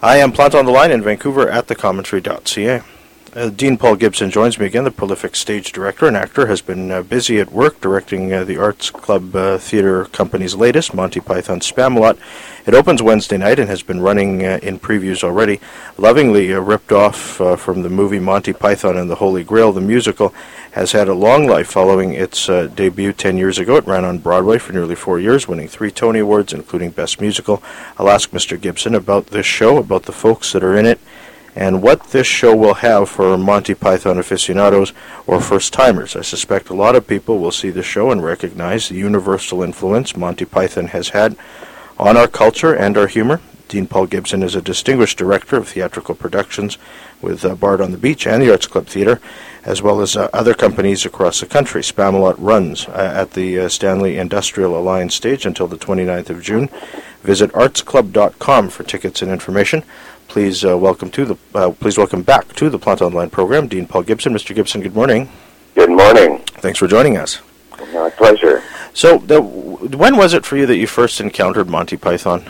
I am Plant on the Line in Vancouver at thecommentary.ca. Dean Paul Gibson joins me again. The prolific stage director and actor has been busy at work directing the Arts Club Theatre Company's latest, Monty Python's Spamalot. It opens Wednesday night and has been running in previews already. Lovingly ripped off from the movie Monty Python and the Holy Grail, the musical has had a long life following its debut 10 years ago. It ran on Broadway for nearly 4 years, winning 3 Tony Awards, including Best Musical. I'll ask Mr. Gibson about this show, about the folks that are in it, and what this show will have for Monty Python aficionados or first-timers. I suspect a lot of people will see the show and recognize the universal influence Monty Python has had on our culture and our humor. Dean Paul Gibson is a distinguished director of theatrical productions with Bard on the Beach and the Arts Club Theatre, as well as other companies across the country. Spamalot runs at the Stanley Industrial Alliance stage until the 29th of June. Visit artsclub.com for tickets and information. Please welcome back to the Plant Online program, Dean Paul Gibson. Mr. Gibson, good morning. Good morning. Thanks for joining us. My pleasure. So, when was it for you that you first encountered Monty Python?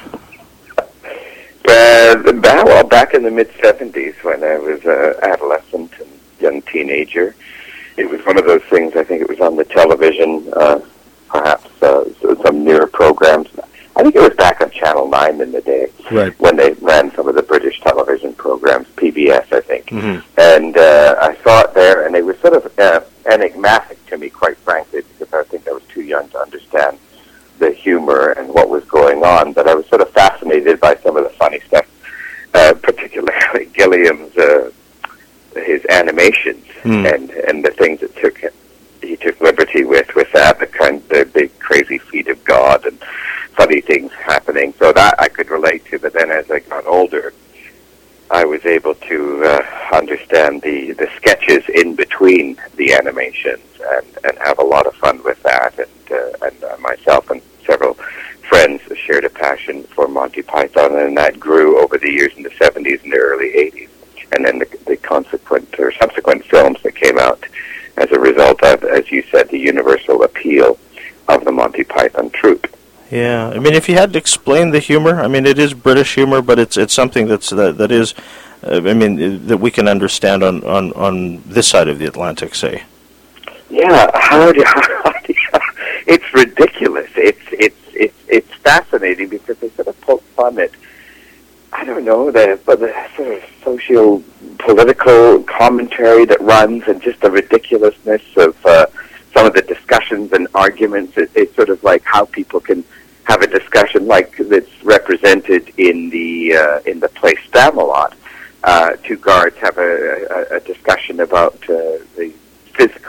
Back in the mid-'70s when I was an adolescent and young teenager. It was one of those things, I think it was on the television, perhaps some newer programs. I think it was back on Channel 9 in the day, right, when they ran some of the British television programs, PBS, I think. Mm-hmm. And I saw it there, and they were sort of enigmatic to me, quite frankly, because I think I was too young to understand the humor and what was going on. But I was sort of fascinated by some of the funny stuff, particularly Gilliam's his animations and the things that he took liberty with that, the big crazy feet of God and funny things happening. So that I could relate to. But then as I got older, I was able to understand the sketches in between the animations and have a lot of fun with that. And myself and several friends shared a passion for Monty Python, and that grew over the years in the 70s and the early 80s. And then the subsequent films that came out as a result of, as you said, the universal appeal of the Monty Python troupe. Yeah, I mean, if you had to explain the humor, I mean, it is British humor, but it's something that is, that we can understand on this side of the Atlantic, say. Yeah, it's ridiculous. It's fascinating because they sort of poke fun at, I don't know, the sort of socio-political commentary that runs, and just the ridiculousness of some of the discussions and arguments. It's sort of like how people can have a discussion like that's represented in the play Spamalot. Two guards have a discussion about the physics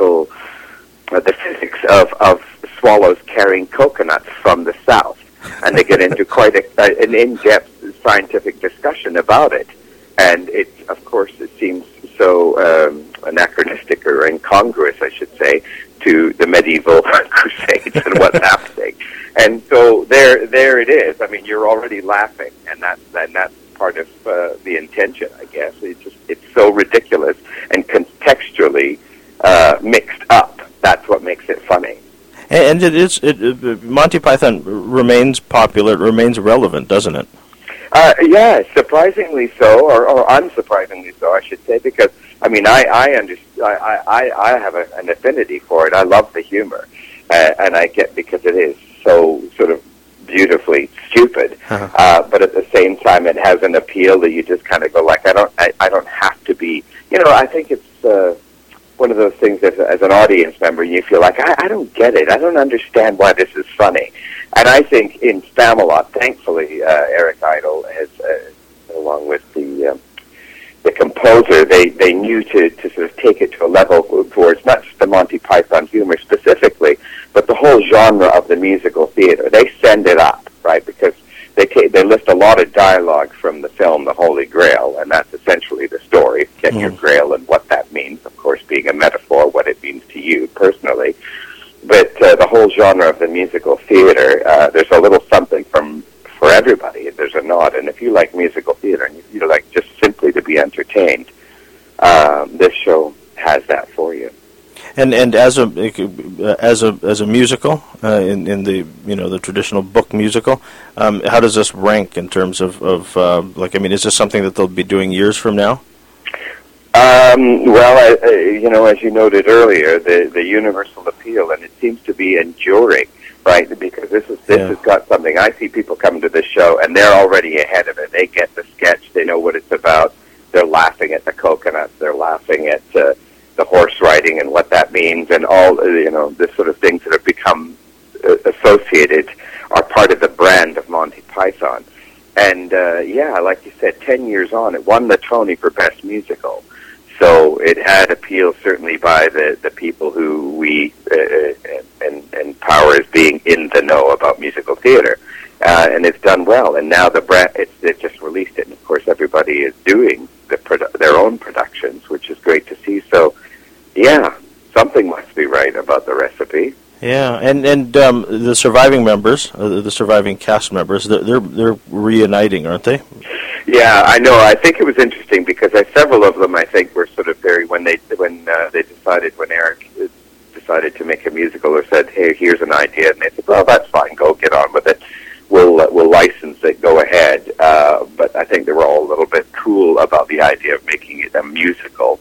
of swallows carrying coconuts from the south, and they get into quite an in-depth scientific discussion about it. And it seems so anachronistic or incongruous, I should say, to the medieval crusades and what's happening. And so there it is. I mean, you're already laughing, and that's part of the intention, I guess. It's so ridiculous and contextually mixed up. That's what makes it funny. And Monty Python remains popular, it remains relevant, doesn't it? Yeah, surprisingly so, or unsurprisingly so, I should say, because I mean, I have an affinity for it. I love the humor, and I get because it is so sort of beautifully stupid, but at the same time, it has an appeal that you just kind of go like, I don't have to be. I think it's one of those things as an audience member, you feel like I don't get it. I don't understand why this is funny. And I think in Spamalot, thankfully, Eric Idle has, along with the composer, they knew to sort of take it to a level towards not just the Monty Python humor specifically, but the whole genre of the musical theater. They send it up, right? Because they list a lot of dialogue from the film The Holy Grail, and that's essentially the story, get your grail and what that means, of course, being a metaphor, what it means to you personally. But the whole genre of the musical theater, there's a little something for everybody. There's a nod, and if you like musical theater and you like just simply to be entertained, this show has that for you. And as a musical in the the traditional book musical, how does this rank in terms of is this something that they'll be doing years from now? Well, as you noted earlier, the universal appeal, and it seems to be enduring, right? Because this has got something. I see people come to this show, and they're already ahead of it. They get the sketch. They know what it's about. They're laughing at the coconuts. They're laughing at the horse riding and what that means, and all the sort of things that have become associated are part of the brand of Monty Python. And like you said, 10 years on, it won the Tony for Best Musical. So it had appeal certainly by the people who we empower as being in the know about musical theater, and it's done well. And now the brand, they've just released it, and of course everybody is doing their own productions, which is great to see. So, yeah, something must be right about the recipe. Yeah, and the surviving members, the surviving cast members, they're reuniting, aren't they? Yeah, I know. I think it was interesting because several of them, I think, were sort of very when Eric decided to make a musical or said, "Hey, here's an idea," and they said, "Well, that's fine. Go get on with it. We'll license it. Go ahead." But I think they were all a little bit cool about the idea of making it a musical.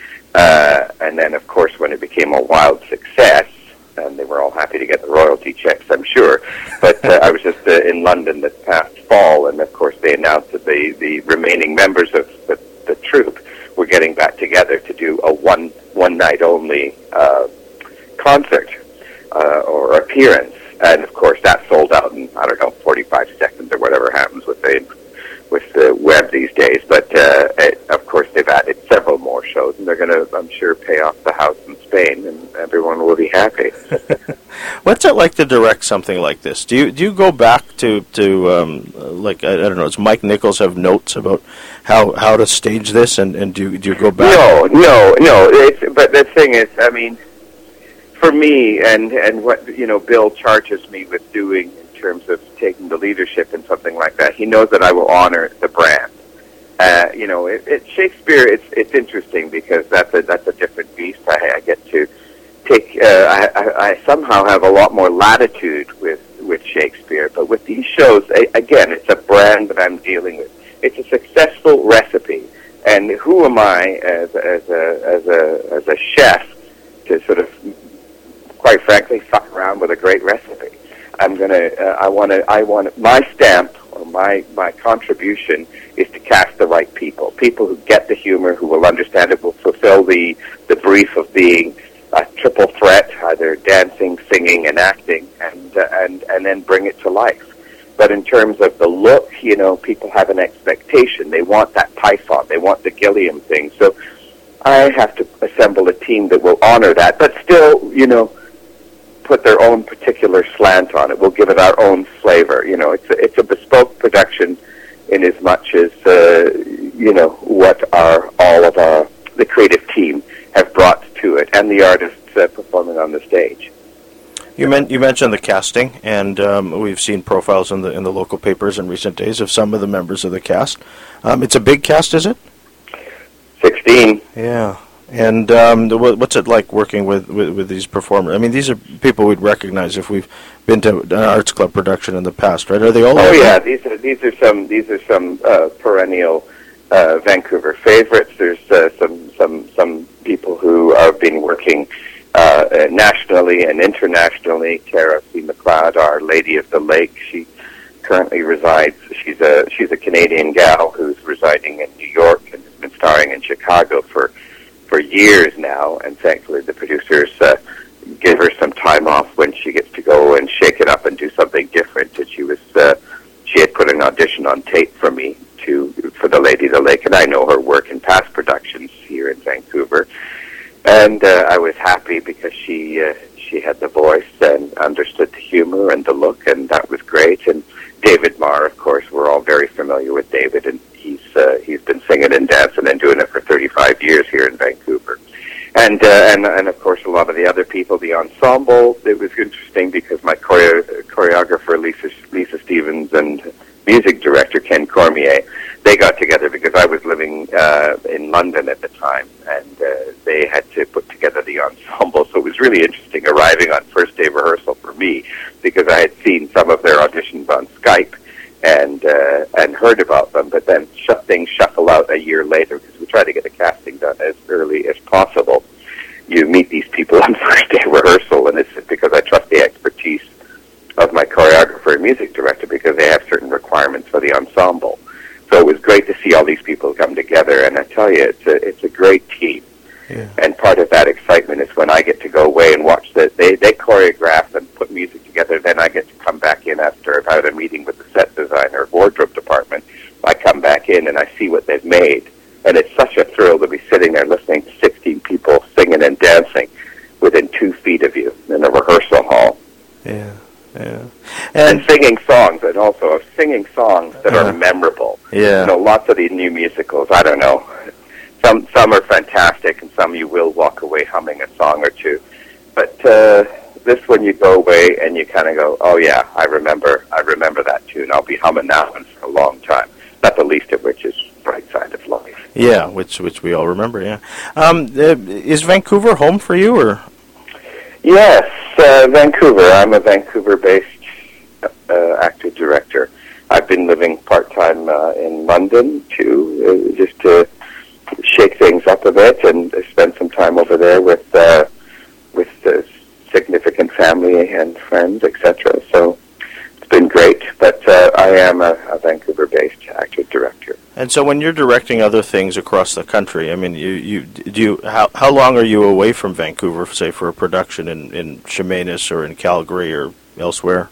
And then, of course, when it became a wild success, and they were all happy to get the royalty checks, I'm sure. But I was just in London this past fall, and of course they announced that the remaining members of the troupe were getting back together to do a one night only concert or appearance, and of course that sold out in 45 seconds or whatever happens with the web these days. But of course they've added several more shows, and they're going to, I'm sure, pay off the house in Spain, and everyone will be happy. What's it like to direct something like this? Do you go back to I don't know? Does Mike Nichols have notes about how to stage this, and do you go back? No. But the thing is, I mean, for me, and what Bill charges me with doing in terms of taking the leadership in something like that, he knows that I will honor the brand. Shakespeare, it's interesting because that's a different beast. I get to take. I somehow have a lot more latitude with Shakespeare, but with these shows, again, it's a brand that I'm dealing with. It's a successful recipe, and who am I as a chef to sort of, quite frankly, fuck around with a great recipe? I want my stamp or my contribution is to cast the right people who get the humor, who will understand it, will fulfill the brief of being a triple threat, either dancing, singing, and acting, and then bring it to life. But in terms of the look, people have an expectation. They want that Python. They want the Gilliam thing. So I have to assemble a team that will honor that, but still, put their own particular slant on it. We'll give it our own flavor. It's a bespoke production in as much as, what all of the creative team have brought to it, and the artists performing on the stage. You mentioned the casting, and we've seen profiles in the local papers in recent days of some of the members of the cast. It's a big cast, is it? 16. Yeah. And what's it like working with these performers? I mean, these are people we'd recognize if we've been to an arts club production in the past, right? Are they all? Oh yeah, these are some perennial Vancouver favorites. There's some people who have been working nationally and internationally. Tara C. McLeod, Our Lady of the Lake, she currently resides. She's a Canadian gal who's residing in New York and has been starring in Chicago for years now, and thankfully the producers give her some time off when she gets to go and shake it up and do something different. And she had put an audition on tape for me for The Lady of the Lake, and I know her work in past productions here in Vancouver, and I was happy because she had the voice and understood the humor and the look, and that was great. And David Marr, of course, we're all very familiar with David, and he's been singing and dancing and doing it for 35 years here in Vancouver. And of course a lot of the other people, the ensemble. It was interesting because my choreographer Lisa Stevens and music director Ken Cormier, they got together because I was living in London at the time, and they had to put together the ensemble. So it was really interesting arriving on first day rehearsal for me, because I had seen some of their auditions on Skype and heard about them, but then things shuffle out a year later, because we try to get the casting done as early as possible. You meet these people on first day rehearsal, and it's because I trust the expertise of my choreographer and music director, because they have certain requirements for the ensemble. So it was great to see all these people come together, and I tell you, it's a great team. Yeah. And part of that excitement is when I get to go away and watch that they choreograph and put music together. Then I get to come back in after I've had a meeting with the set designer, wardrobe department. I come back in and I see what they've made, and it's such a thrill to be sitting there listening to 16 people singing and dancing within 2 feet of you in a rehearsal hall. Yeah. Yeah. And singing songs, and also singing songs that are memorable. Yeah. You know, lots of these new musicals, I don't know. Some are fantastic, and some you will walk away humming a song or two. But this one, you go away and you kind of go, oh yeah, I remember that tune. I'll be humming that one for a long time. Not the least of which is Bright Side of Life. Yeah, which we all remember. Yeah. Is Vancouver home for you, or? Yes, Vancouver. I'm a Vancouver-based actor-director. I've been living part-time in London, too, just to shake things up a bit and spend some time over there with significant family and friends, etc. So it's been great. But I am a Vancouver-based actor-director. And so when you're directing other things across the country, I mean, how long are you away from Vancouver, say, for a production in Chemainus or in Calgary or elsewhere?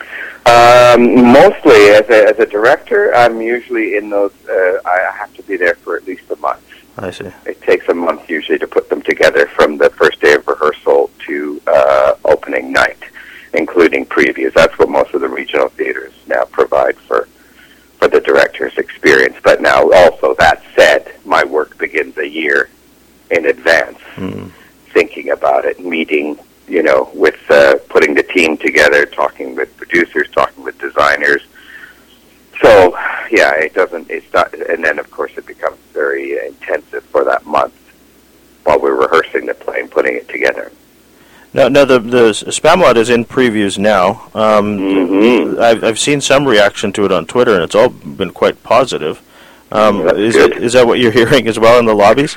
Mostly, as a director, I'm usually in those, I have to be there for at least a month. I see. It takes a month usually to put them together, from the first day of rehearsal to opening night, including previews. That's what most of the regional theaters now provide for the director's experience. But now, also, that said, my work begins a year in advance, thinking about it, meeting, with putting the team together, talking with producers, talking with designers. So, yeah, it's not, and then, of course, it becomes very intensive for that month while we're rehearsing the play and putting it together. No, the Spamalot is in previews now. I've seen some reaction to it on Twitter, and it's all been quite positive. Is that what you're hearing as well in the lobbies?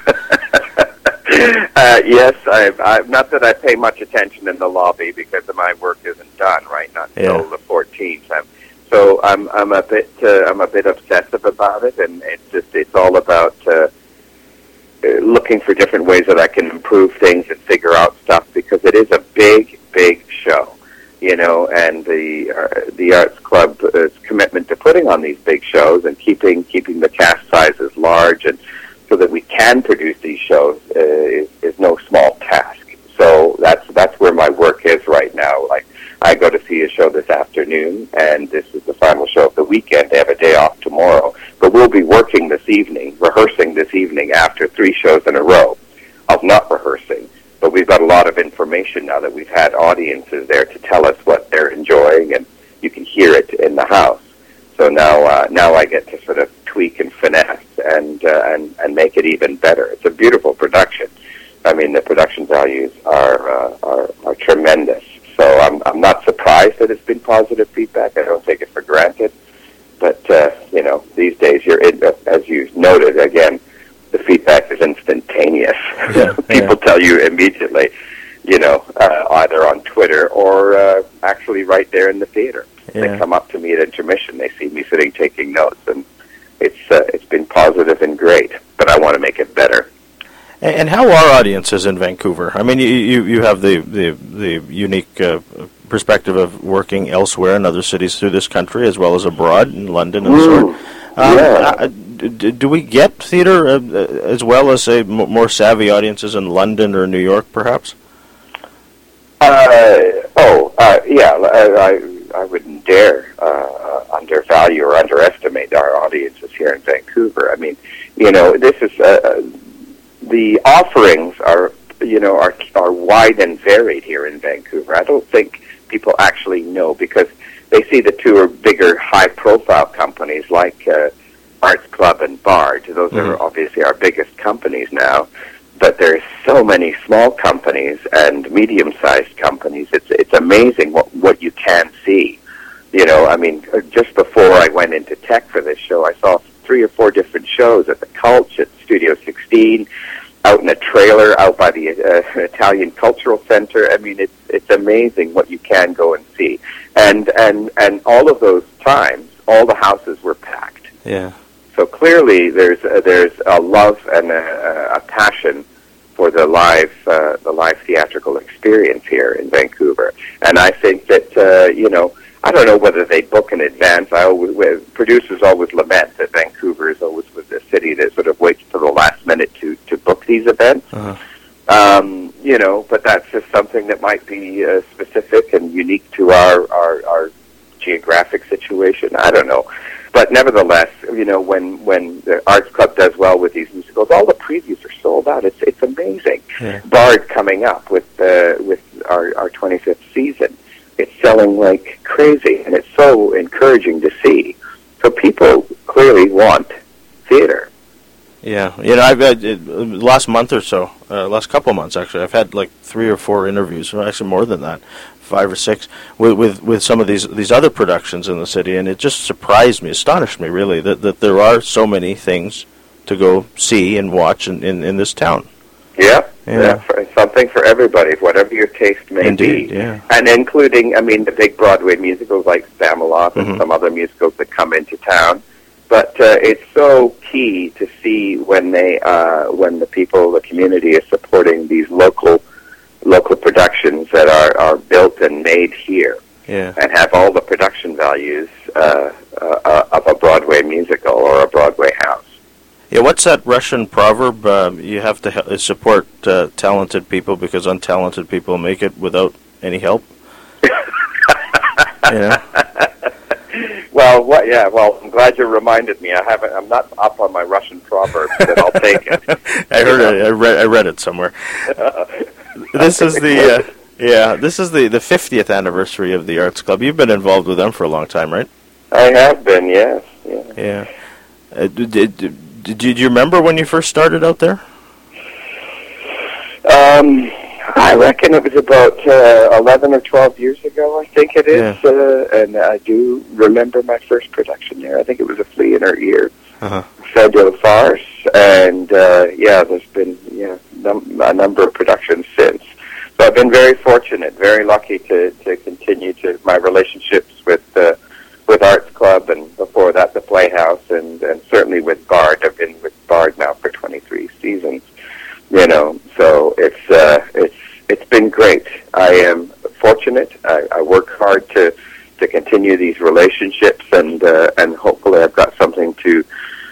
Yes, I've not that I pay much attention in the lobby, because my work isn't done, right? Not until the 14th. So I'm a bit obsessive about it, and it's all about looking for different ways that I can improve things and figure out stuff, because it is a big show, and the Arts Club's commitment to putting on these big shows and keeping the cast sizes large, and so that we can produce these shows is no small task. So that's where my work is right now. Like, I go to see a show this afternoon, and this is the final show of the weekend. They have a day off tomorrow. But we'll be working this evening, rehearsing this evening after 3 shows in a row of not rehearsing. But we've got a lot of information now that we've had audiences there to tell us what they're enjoying, and you can hear it in the house. So now I get to sort of tweak and finesse and make it even better. It's a beautiful production. I mean, the production values are tremendous. So I'm not surprised that it's been positive feedback. I don't take it for granted. But, these days, as you noted, again, the feedback is instantaneous. People tell you immediately, either on Twitter or actually right there in the theater. Yeah. They come up to me at intermission. They see me sitting taking notes, and it's been positive and great. But I want to make it better. And how are audiences in Vancouver? I mean, you have the unique perspective of working elsewhere in other cities through this country, as well as abroad in London and so on. Do we get theater as well as, say, more savvy audiences in London or New York, perhaps? I wouldn't dare undervalue or underestimate our audiences here in Vancouver. I mean, this is the offerings are wide and varied here in Vancouver. I don't think people actually know, because they see the two bigger high-profile companies like Arts Club and Bard. Those are obviously our biggest companies now. but there's so many small companies and medium-sized companies. It's amazing what you can see. You know, I mean, just before I went into tech for this show, I saw 3 or 4 different shows at the Cultch, at Studio 16, out in a trailer out by the Italian Cultural Center. I mean, it's amazing what you can go and see. And all of those times, all the houses were packed. Yeah. So clearly, there's a love and a passion for the live theatrical experience here in Vancouver. And I think that you know, I don't know whether they book in advance. Producers always lament that Vancouver is always the city that sort of waits to the last minute to book these events. You know, but that's just something that might be specific and unique to our geographic situation. I don't know. But nevertheless, you know, when the Arts Club does well with these musicals, all the previews are sold out. It's amazing. Yeah. Bard coming up with our 25th season. It's selling like crazy, and it's so encouraging to see. So people clearly want theater. Yeah, you know, I've had last month or so, last couple months actually, I've had like 3 or 4 interviews, or actually more than that, 5 or 6, with some of these other productions in the city, and it just surprised me, astonished me really, that there are so many things to go see and watch in this town. Yeah. Something for everybody, whatever your taste may Indeed, be. yeah. And including, I mean, the big Broadway musicals like Spamalot and some other musicals that come into town. But it's so key to see when the people, the community is supporting these local productions that are built and made here, and have all the production values of a Broadway musical or a Broadway house. Yeah, what's that Russian proverb? You have to support talented people because untalented people make it without any help. Yeah. Well, well, I'm glad you reminded me. I'm not up on my Russian proverbs, but I'll take it. I heard it. I read it somewhere. This is the 50th anniversary of the Arts Club. You've been involved with them for a long time, right? I have been, yes. Yeah. Did you remember when you first started out there? I reckon it was about 11 or 12 years ago, I think it is. Yeah. And I do remember my first production there. I think it was A Flea in Her Ear, Fabulous Farce. And, there's been a number of productions since. So I've been very fortunate, very lucky to continue my relationships with Arts Club, and before that the Playhouse, and certainly with Bard. I've been with Bard now for 23 seasons. You know, so it's been great. I am fortunate. I work hard to continue these relationships, and hopefully I've got something to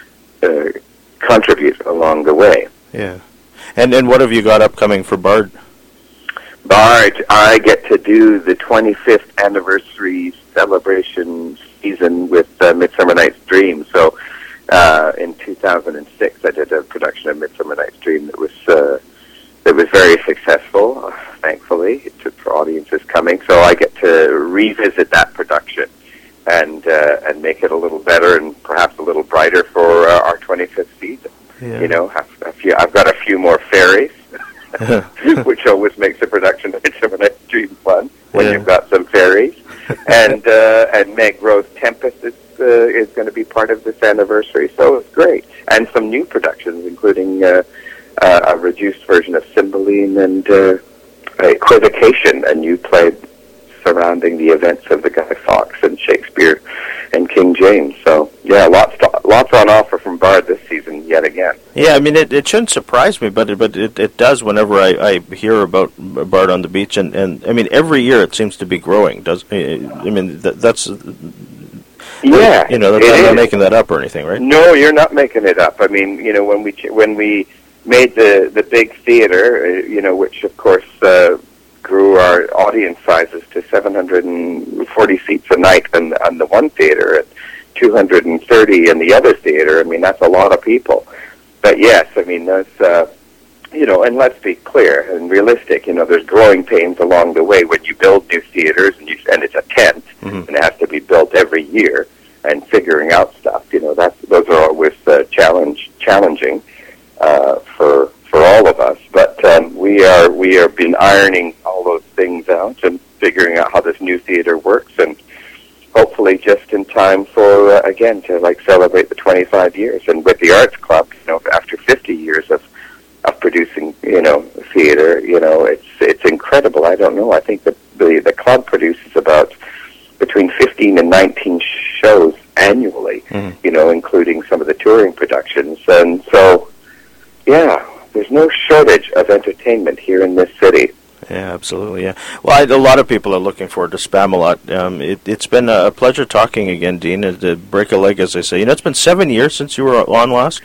contribute along the way. Yeah. And what have you got upcoming for Bard? Bard, I get to do the 25th anniversary celebration season with Midsummer Night's Dream. So in 2006, I did a production of Midsummer Night's Dream that was very successful, thankfully, for audiences coming. So I get to revisit that production and make it a little better and perhaps a little brighter for our 25th season. Yeah. You know, I've got a few more fairies, which always makes a production of Midsummer Night's Dream fun when you've got some fairies. And Meg Rose Tempest is going to be part of this anniversary, so it's great. And some new productions, including a reduced version of Cymbeline and Equivocation, a new play surrounding the events of the Guy Fawkes and Shakespeare and King James. So, yeah, lots on offer from Bard this season yet again. Yeah, I mean, it shouldn't surprise me, but it does whenever I hear about Bard on the Beach, and I mean, every year it seems to be growing. I mean, that's... Yeah, you know, I'm not making that up or anything, right? No, you're not making it up. I mean, you know, when we made the big theater, you know, which of course grew our audience sizes to 740 seats a night on the one theater, and 230 in the other theater. I mean, that's a lot of people. But yes, I mean, that's you know, and let's be clear and realistic. You know, there's growing pains along the way when you build new theaters, and it's a tent, and it has to be built every year, and figuring out stuff. You know, those are always challenging for all of us. we have been ironing all those things out and figuring out how this new theater works, and hopefully just in time for again to like celebrate the 25 years. And with the Arts Club, after 50 years of producing, theater, it's incredible. I don't know. I think that the club produces about between 15 and 19 shows annually, including some of the touring productions. And so, yeah, there's no shortage of entertainment here in this city. Yeah, absolutely, yeah. Well, a lot of people are looking forward to Spamalot. It's been a pleasure talking again, Dean, to break a leg, as they say. It's been 7 years since you were on last?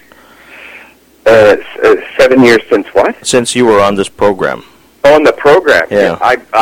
7 years since what? Since you were on this program. Oh, on the program? Yeah.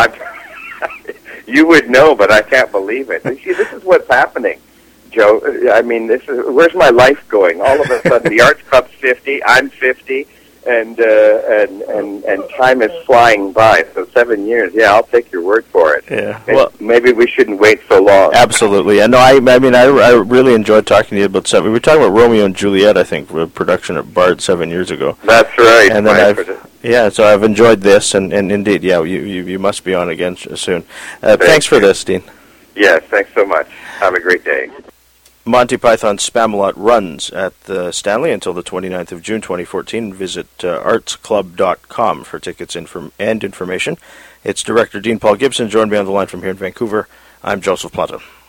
You would know, but I can't believe it. See, this is what's happening, Joe. I mean, where's my life going? All of a sudden, the Arts Club's 50, I'm 50, and time is flying by. So 7 years, yeah, I'll take your word for it. Yeah. And well, maybe we shouldn't wait so long. Absolutely. And no, I really enjoyed talking to you about seven. We were talking about Romeo and Juliet, I think, a production at Bard 7 years ago. That's right. And then so I've enjoyed this, and indeed, yeah, you must be on again soon. Thanks for this, Dean. Yes, thanks so much. Have a great day. Monty Python's Spamalot runs at the Stanley until the 29th of June 2014. Visit artsclub.com for tickets and information. It's Director Dean Paul Gibson, joined me on the line from here in Vancouver. I'm Joseph Planta.